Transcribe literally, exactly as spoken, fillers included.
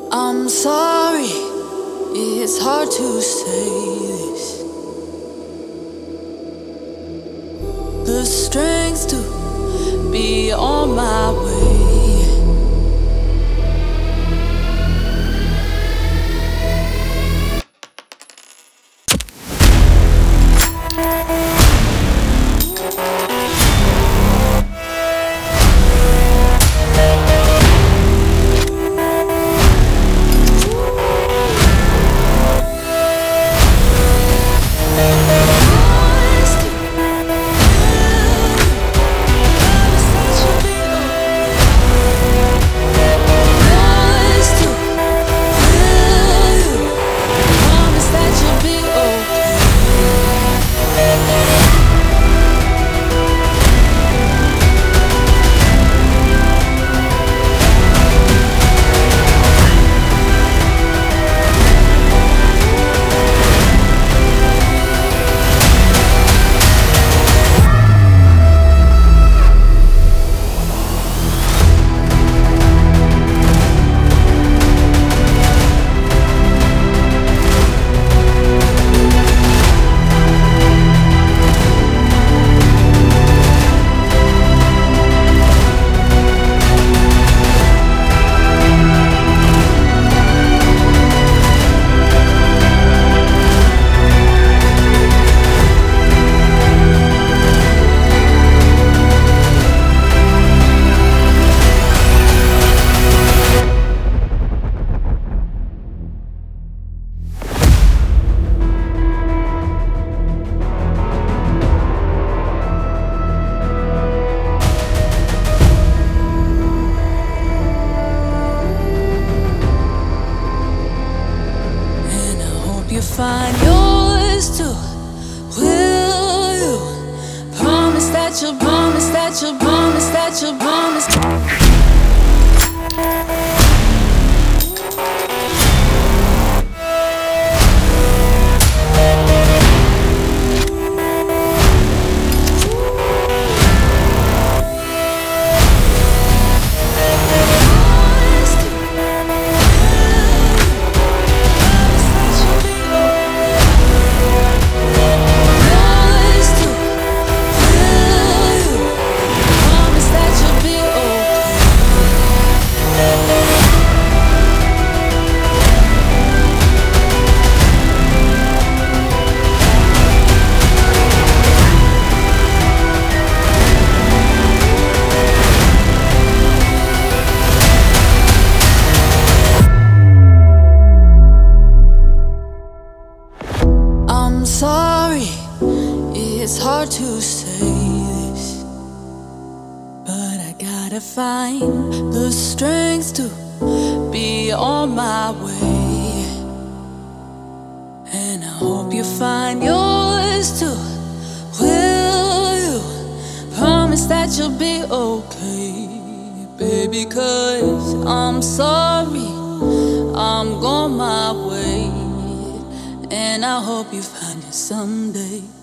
I'm sorry, it's hard to say this. The strength to be on my way. You find yours too. Will you promise that you'll promise that you'll promise that you'll promise? I'm sorry, it's hard to say this, but I gotta find the strength to be on my way. And I hope you find yours too. Will you promise that you'll be okay, baby? 'Cause I'm sorry, I'm going my way. And I hope you find it someday.